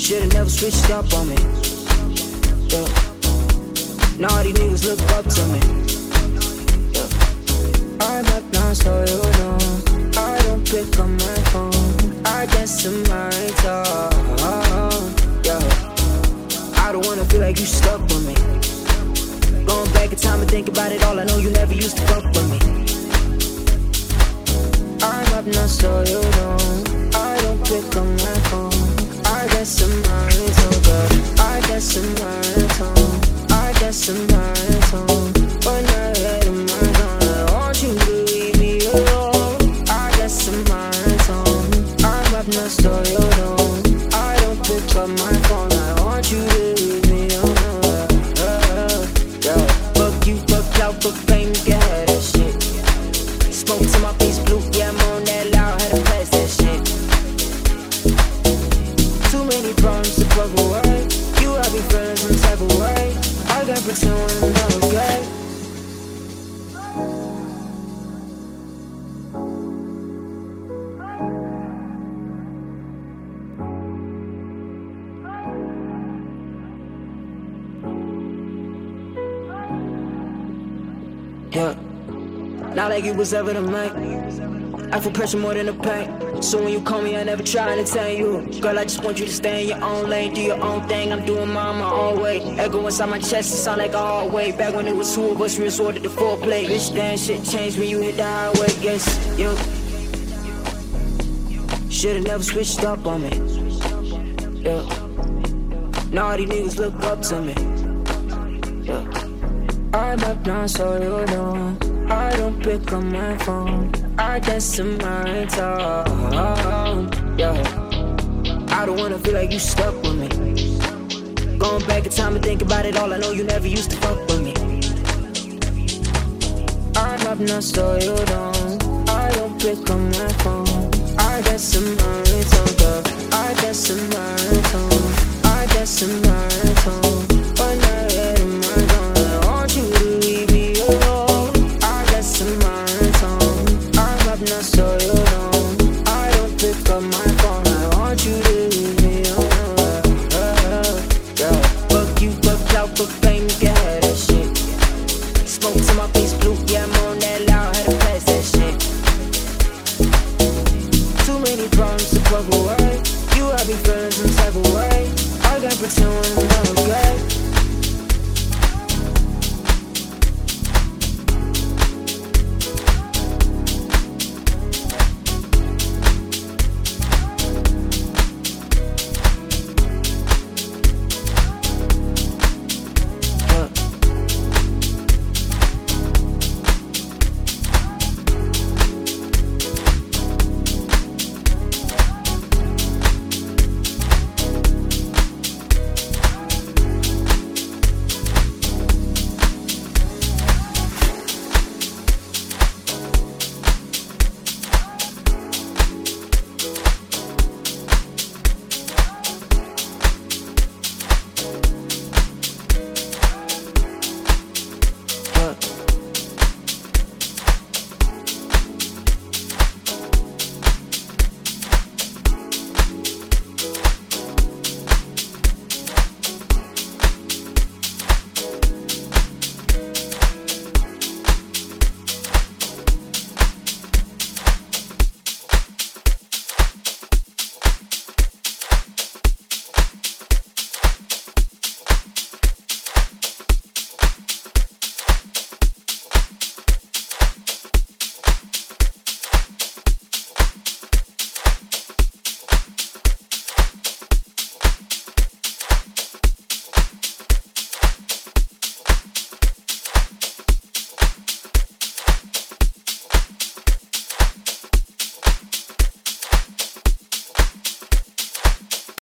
Should've never switched up on me. Yeah. Now all these niggas look up to me. Yeah. I'm up now, so you know I don't pick up my phone. I guess I might talk. Yeah. I don't wanna feel like you stuck with me. Going back in time and think about it all, I know you never used to fuck with me. I'm up now, so you know I don't pick up my phone. I guess I'm right, oh God. I guess I'm right, I guess I'm right, but not let him right on. I want you to leave me alone. I guess I'm right, I'm up now, so you know I don't pick up my phone. I want you to leave me alone. Yeah. Fuck you, fuck clout, fuck fame, you can have that shit. Smoke to my face blue, yeah, I'm on that loud, had to pass that shit. Too many problems to fuck away. You have me feeling some type of way. I gotta pretend when I'm not okay. Yeah, not like it was ever the man. I feel pressure more than the pain. So when you call me, I never try to tell you. Girl, I just want you to stay in your own lane, do your own thing. I'm doing mine my own way. Echo inside my chest, it sound like a hard way. Back when it was two of us, we resorted to foreplay. Bitch, damn shit changed when you hit the highway. Yes, you should've never switched up on me. Yeah. Now all these niggas look up to me. Yeah. I'm up now, so you know I don't pick up my phone. I guess I might talk. Yeah. I don't wanna feel like you stuck with me. Going back in time and think about it all, I know you never used to fuck with me. I'm up now, so you know I don't pick up my phone. I guess I might talk. I guess I might talk. I guess I might talk, but not yet in my zone. I want you to leave me alone. I guess I might talk. I'm up now, so you know I don't pick up my phone. I want you to leave me alone. Yeah. Fuck you, fuck clout, fuck fame, you can have that shit. Smoke to my face blue, yeah, I'm on that loud, had to pass that shit. Too many problems to fuck away. You have me feeling some type of way. I gotta pretend when I'm